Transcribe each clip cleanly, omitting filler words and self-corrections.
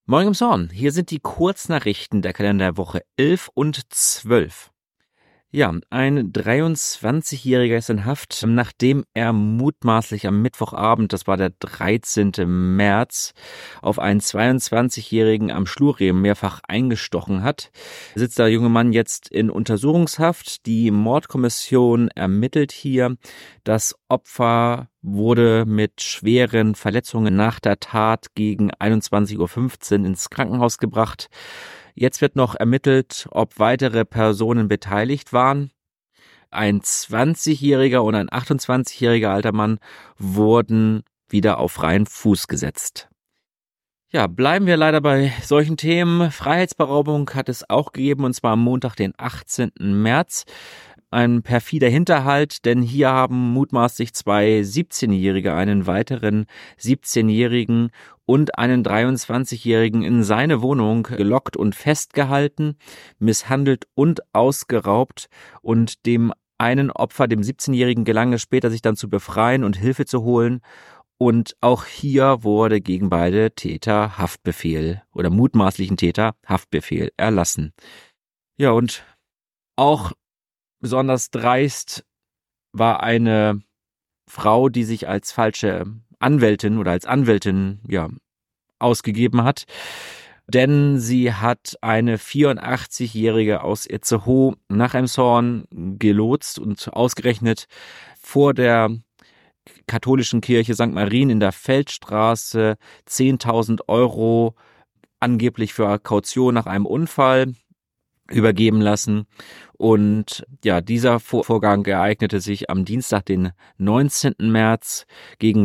Morgen im Zorn. Hier sind die Kurznachrichten der Kalenderwoche 11 und 12. Ja, ein 23-Jähriger ist in Haft, nachdem er mutmaßlich am Mittwochabend, das war der 13. März, auf einen 22-Jährigen am Schlurriemen mehrfach eingestochen hat. Sitzt der junge Mann jetzt in Untersuchungshaft. Die Mordkommission ermittelt hier. Das Opfer wurde mit schweren Verletzungen nach der Tat gegen 21:15 Uhr ins Krankenhaus gebracht. Jetzt wird noch ermittelt, ob weitere Personen beteiligt waren. Ein 20-jähriger und ein 28-jähriger alter Mann wurden wieder auf freien Fuß gesetzt. Ja, bleiben wir leider bei solchen Themen. Freiheitsberaubung hat es auch gegeben, und zwar am Montag, den 18. März. Ein perfider Hinterhalt, denn hier haben mutmaßlich zwei 17-Jährige einen weiteren 17-Jährigen und einen 23-Jährigen in seine Wohnung gelockt und festgehalten, misshandelt und ausgeraubt, und dem einen Opfer, dem 17-Jährigen, gelang es später, sich dann zu befreien und Hilfe zu holen. Und auch hier wurde gegen beide Täter Haftbefehl oder mutmaßlichen Täter Haftbefehl erlassen. Ja, und auch besonders dreist war eine Frau, die sich als falsche Anwältin oder als Anwältin ausgegeben hat, denn sie hat eine 84-Jährige aus Itzehoe nach Emshorn gelotst und ausgerechnet vor der katholischen Kirche St. Marien in der Feldstraße 10.000 Euro angeblich für Kaution nach einem Unfall übergeben lassen. Und ja, dieser Vorgang ereignete sich am Dienstag, den 19. März gegen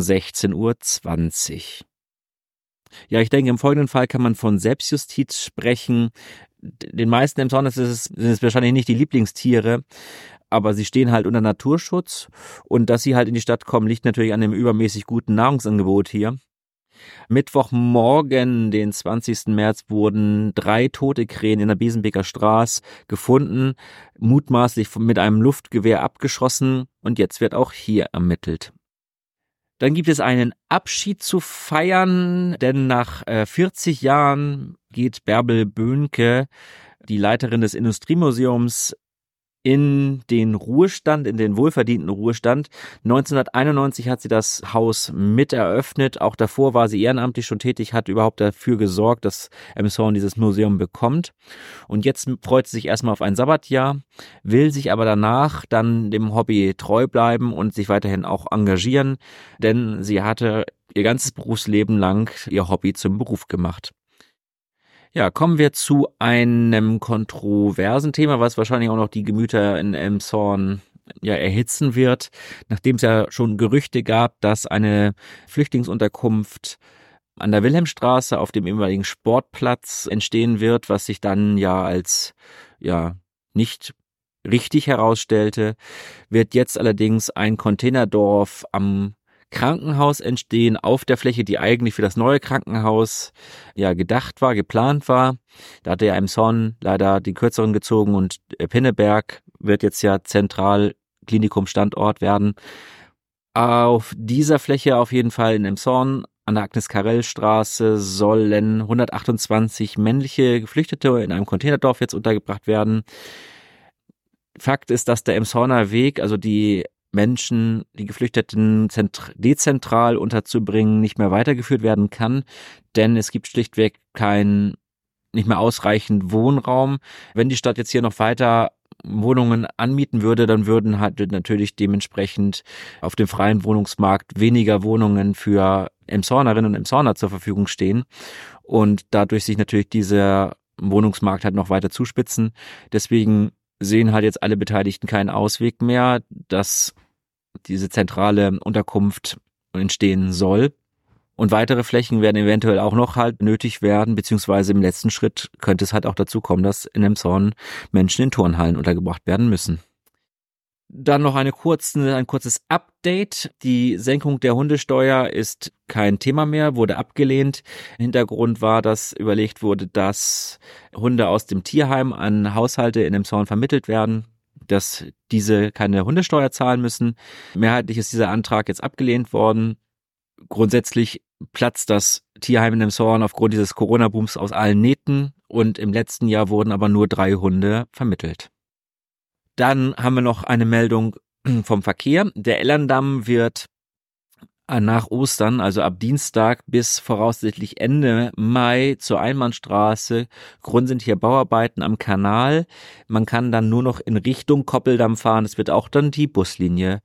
16:20 Uhr. Ja, ich denke, im folgenden Fall kann man von Selbstjustiz sprechen. Den meisten Emshornern sind es wahrscheinlich nicht die Lieblingstiere, aber sie stehen halt unter Naturschutz, und dass sie halt in die Stadt kommen, liegt natürlich an dem übermäßig guten Nahrungsangebot hier. Mittwochmorgen, den 20. März, wurden 3 tote Krähen in der Besenbeker Straße gefunden, mutmaßlich mit einem Luftgewehr abgeschossen, und jetzt wird auch hier ermittelt. Dann gibt es einen Abschied zu feiern, denn nach 40 Jahren geht Bärbel Böhnke, die Leiterin des Industriemuseums, in den Ruhestand, in den wohlverdienten Ruhestand. 1991 hat sie das Haus mit eröffnet. Auch davor war sie ehrenamtlich schon tätig, hat überhaupt dafür gesorgt, dass Emshorn dieses Museum bekommt. Und jetzt freut sie sich erstmal auf ein Sabbatjahr, will sich aber danach dann dem Hobby treu bleiben und sich weiterhin auch engagieren, denn sie hatte ihr ganzes Berufsleben lang ihr Hobby zum Beruf gemacht. Ja, kommen wir zu einem kontroversen Thema, was wahrscheinlich auch noch die Gemüter in Emshorn erhitzen wird, nachdem es ja schon Gerüchte gab, dass eine Flüchtlingsunterkunft an der Wilhelmstraße auf dem ehemaligen Sportplatz entstehen wird, was sich dann als nicht richtig herausstellte, wird jetzt allerdings ein Containerdorf am Krankenhaus entstehen, auf der Fläche, die eigentlich für das neue Krankenhaus gedacht war, geplant war. Da hat der Emshorn leider die kürzeren gezogen, und Pinneberg wird jetzt zentral Klinikum-Standort werden. Auf dieser Fläche auf jeden Fall in Emshorn an der Agnes-Karell-Straße sollen 128 männliche Geflüchtete in einem Containerdorf jetzt untergebracht werden. Fakt ist, dass der Emshorner Weg, also die Menschen, die Geflüchteten dezentral unterzubringen, nicht mehr weitergeführt werden kann, denn es gibt schlichtweg nicht mehr ausreichend Wohnraum. Wenn die Stadt jetzt hier noch weiter Wohnungen anmieten würde, dann würden halt natürlich dementsprechend auf dem freien Wohnungsmarkt weniger Wohnungen für Emshornerinnen und Emshorner zur Verfügung stehen, und dadurch sich natürlich dieser Wohnungsmarkt halt noch weiter zuspitzen. Deswegen sehen halt jetzt alle Beteiligten keinen Ausweg mehr, dass diese zentrale Unterkunft entstehen soll. Und weitere Flächen werden eventuell auch noch nötig werden, beziehungsweise im letzten Schritt könnte es halt auch dazu kommen, dass in Emshorn Menschen in Turnhallen untergebracht werden müssen. Dann noch ein kurzes Update. Die Senkung der Hundesteuer ist kein Thema mehr, wurde abgelehnt. Hintergrund war, dass überlegt wurde, dass Hunde aus dem Tierheim an Haushalte in Emshorn vermittelt werden, dass diese keine Hundesteuer zahlen müssen. Mehrheitlich ist dieser Antrag jetzt abgelehnt worden. Grundsätzlich platzt das Tierheim in Elmshorn aufgrund dieses Corona-Booms aus allen Nähten und im letzten Jahr wurden aber nur 3 Hunde vermittelt. Dann haben wir noch eine Meldung vom Verkehr. Der Ellerndamm wird nach Ostern, also ab Dienstag bis voraussichtlich Ende Mai zur Einbahnstraße. Grund sind hier Bauarbeiten am Kanal. Man kann dann nur noch in Richtung Koppeldamm fahren. Es wird auch dann die Buslinie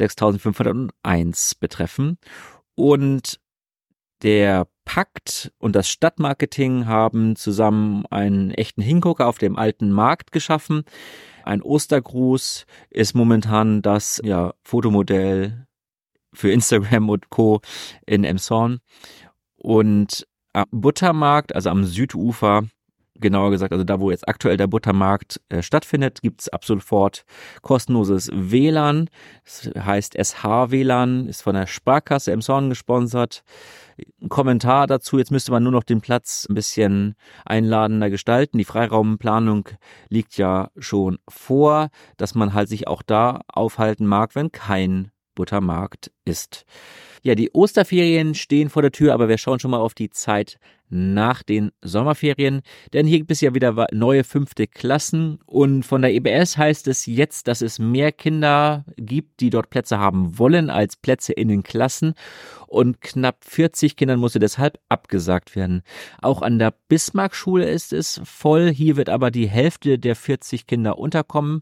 6501 betreffen. Und der Pakt und das Stadtmarketing haben zusammen einen echten Hingucker auf dem alten Markt geschaffen. Ein Ostergruß ist momentan das Fotomodell für Instagram und Co. in Elmshorn. Und am Buttermarkt, also am Südufer, genauer gesagt, also da, wo jetzt aktuell der Buttermarkt stattfindet, gibt es ab sofort kostenloses WLAN. Das heißt SH-WLAN, ist von der Sparkasse Elmshorn gesponsert. Ein Kommentar dazu, jetzt müsste man nur noch den Platz ein bisschen einladender gestalten. Die Freiraumplanung liegt ja schon vor, dass man halt sich auch da aufhalten mag, wenn kein Buttermarkt ist. Ja, die Osterferien stehen vor der Tür, aber wir schauen schon mal auf die Zeit nach den Sommerferien, denn hier gibt es ja wieder neue 5. Klassen und von der EBS heißt es jetzt, dass es mehr Kinder gibt, die dort Plätze haben wollen, als Plätze in den Klassen und knapp 40 Kindern musste deshalb abgesagt werden. Auch an der Bismarckschule ist es voll, hier wird aber die Hälfte der 40 Kinder unterkommen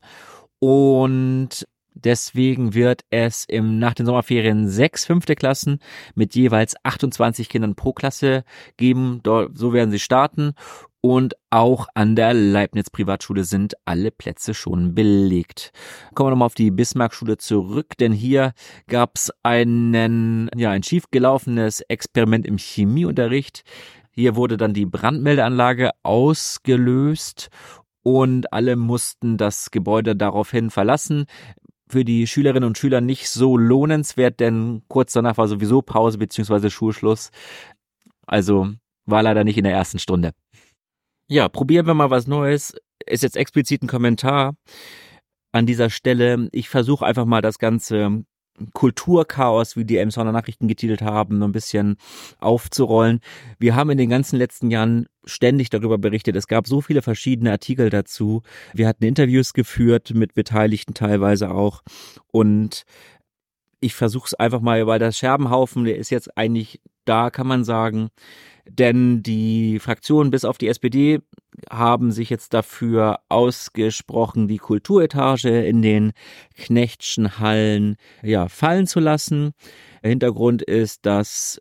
und deswegen wird es nach den Sommerferien 6 5. Klassen mit jeweils 28 Kindern pro Klasse geben. So werden sie starten. Und auch an der Leibniz-Privatschule sind alle Plätze schon belegt. Kommen wir nochmal auf die Bismarckschule zurück, denn hier gab es ein schiefgelaufenes Experiment im Chemieunterricht. Hier wurde dann die Brandmeldeanlage ausgelöst und alle mussten das Gebäude daraufhin verlassen. Für die Schülerinnen und Schüler nicht so lohnenswert, denn kurz danach war sowieso Pause bzw. Schulschluss. Also war leider nicht in der ersten Stunde. Ja, probieren wir mal was Neues. Ist jetzt explizit ein Kommentar an dieser Stelle. Ich versuche einfach mal das ganze Kulturchaos, wie die Elmshorner Nachrichten getitelt haben, ein bisschen aufzurollen. Wir haben in den ganzen letzten Jahren ständig darüber berichtet. Es gab so viele verschiedene Artikel dazu. Wir hatten Interviews geführt mit Beteiligten teilweise auch. Und ich versuche es einfach mal, weil der Scherbenhaufen, der ist jetzt eigentlich da, kann man sagen. Denn die Fraktionen bis auf die SPD haben sich jetzt dafür ausgesprochen, die Kulturetage in den Knechtschen Hallen fallen zu lassen. Der Hintergrund ist, dass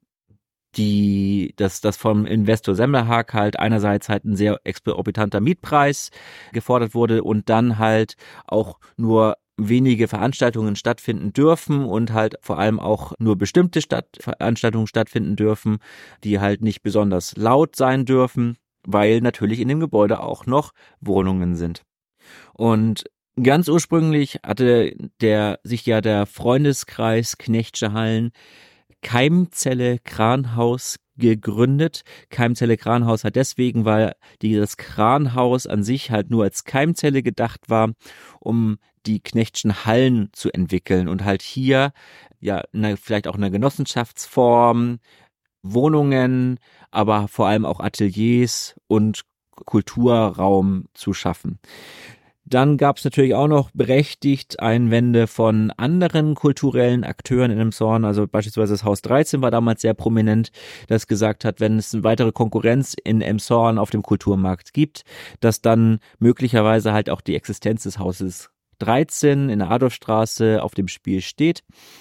das vom Investor Semmelhag halt einerseits halt ein sehr exorbitanter Mietpreis gefordert wurde und dann halt auch nur wenige Veranstaltungen stattfinden dürfen und halt vor allem auch nur bestimmte Veranstaltungen stattfinden dürfen, die halt nicht besonders laut sein dürfen, weil natürlich in dem Gebäude auch noch Wohnungen sind. Und ganz ursprünglich hatte sich der Freundeskreis Knechtsche Hallen Keimzelle Kranhaus gegründet. Keimzelle Kranhaus hat deswegen, weil das Kranhaus an sich halt nur als Keimzelle gedacht war, um die Knechtschen Hallen zu entwickeln und halt hier vielleicht auch eine Genossenschaftsform, Wohnungen, aber vor allem auch Ateliers und Kulturraum zu schaffen. Dann gab es natürlich auch noch berechtigt Einwände von anderen kulturellen Akteuren in Elmshorn, also beispielsweise das Haus 13 war damals sehr prominent, das gesagt hat, wenn es eine weitere Konkurrenz in Elmshorn auf dem Kulturmarkt gibt, dass dann möglicherweise halt auch die Existenz des Hauses 13 in der Adolfstraße auf dem Spiel steht.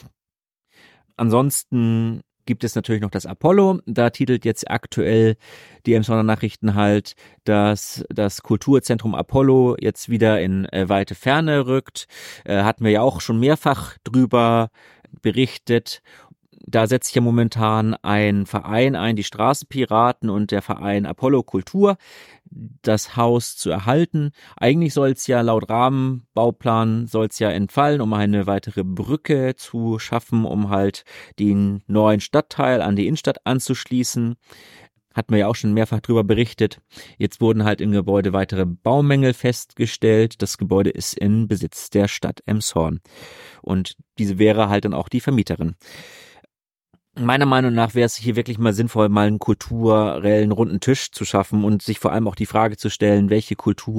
Ansonsten gibt es natürlich noch das Apollo. Da titelt jetzt aktuell die Elmshorner Nachrichten halt, dass das Kulturzentrum Apollo jetzt wieder in weite Ferne rückt. Hatten wir ja auch schon mehrfach drüber berichtet. Da setzt sich ja momentan ein Verein ein, die Straßenpiraten und der Verein Apollo Kultur, das Haus zu erhalten. Eigentlich soll es ja laut Rahmenbauplan entfallen, um eine weitere Brücke zu schaffen, um halt den neuen Stadtteil an die Innenstadt anzuschließen. Hatten wir ja auch schon mehrfach drüber berichtet. Jetzt wurden halt im Gebäude weitere Baumängel festgestellt. Das Gebäude ist in Besitz der Stadt Elmshorn. Und diese wäre halt dann auch die Vermieterin. Meiner Meinung nach wäre es hier wirklich mal sinnvoll, mal einen kulturellen runden Tisch zu schaffen und sich vor allem auch die Frage zu stellen, welches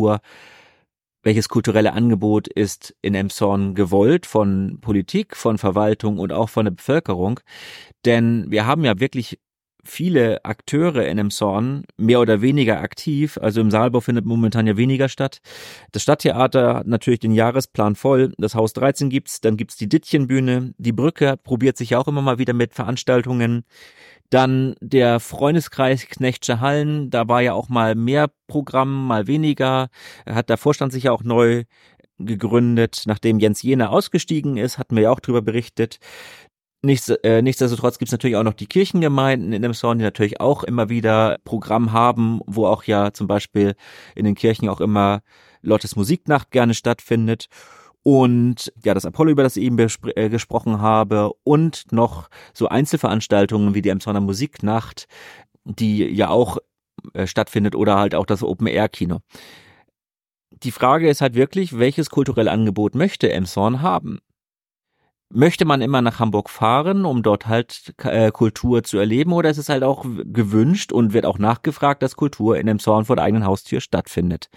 kulturelle Angebot ist in Emshorn gewollt von Politik, von Verwaltung und auch von der Bevölkerung. Denn wir haben ja wirklich viele Akteure in Emshorn, mehr oder weniger aktiv. Also im Saalbau findet momentan ja weniger statt. Das Stadttheater hat natürlich den Jahresplan voll. Das Haus 13 gibt's, dann gibt's die Dittchenbühne. Die Brücke probiert sich ja auch immer mal wieder mit Veranstaltungen. Dann der Freundeskreis Knechtsche Hallen, da war ja auch mal mehr Programm, mal weniger. Hat der Vorstand sich ja auch neu gegründet, nachdem Jens Jehner ausgestiegen ist, hatten wir ja auch drüber berichtet. Nichtsdestotrotz gibt es natürlich auch noch die Kirchengemeinden in Emshorn, die natürlich auch immer wieder Programm haben, wo auch ja zum Beispiel in den Kirchen auch immer Lottes Musiknacht gerne stattfindet. Und ja, das Apollo, über das ich eben gesprochen habe, und noch so Einzelveranstaltungen wie die Emshorner Musiknacht, die ja auch stattfindet, oder halt auch das Open-Air-Kino. Die Frage ist halt wirklich, welches kulturelle Angebot möchte Emshorn haben? Möchte man immer nach Hamburg fahren, um dort halt Kultur zu erleben, oder ist es halt auch gewünscht und wird auch nachgefragt, dass Kultur in Emshorn vor der eigenen Haustür stattfindet?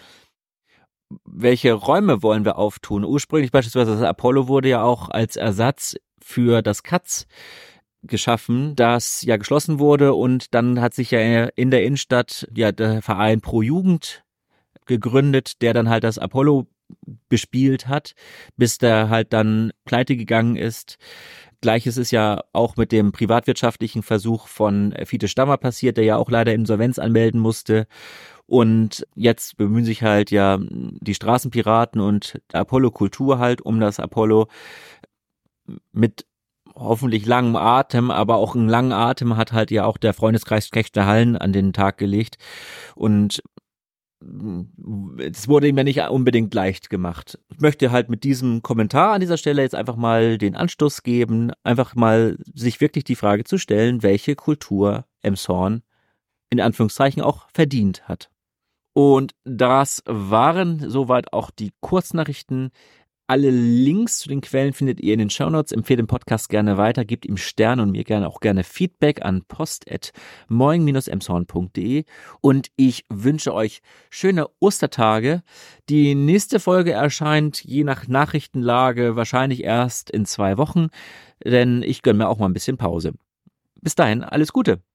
Welche Räume wollen wir auftun? Ursprünglich beispielsweise das Apollo wurde ja auch als Ersatz für das Katz geschaffen, das ja geschlossen wurde, und dann hat sich ja in der Innenstadt ja der Verein Pro Jugend gegründet, der dann halt das Apollo bespielt hat, bis der halt dann pleite gegangen ist. Gleiches ist ja auch mit dem privatwirtschaftlichen Versuch von Fiete Stammer passiert, der ja auch leider Insolvenz anmelden musste. Und jetzt bemühen sich halt ja die Straßenpiraten und Apollo Kultur halt um das Apollo mit hoffentlich langem Atem, aber auch einen langen Atem hat halt ja auch der Freundeskreis Knechtsche Hallen an den Tag gelegt. Und es wurde ihm ja nicht unbedingt leicht gemacht. Ich möchte halt mit diesem Kommentar an dieser Stelle jetzt einfach mal den Anstoß geben, einfach mal sich wirklich die Frage zu stellen, welche Kultur Emshorn in Anführungszeichen auch verdient hat. Und das waren soweit auch die Kurznachrichten. Alle Links zu den Quellen findet ihr in den Shownotes. Empfehlt den Podcast gerne weiter, gebt ihm Sterne und mir auch gerne Feedback an post@moing-emshorn.de. Und ich wünsche euch schöne Ostertage. Die nächste Folge erscheint je nach Nachrichtenlage wahrscheinlich erst in 2 Wochen, denn ich gönne mir auch mal ein bisschen Pause. Bis dahin, alles Gute.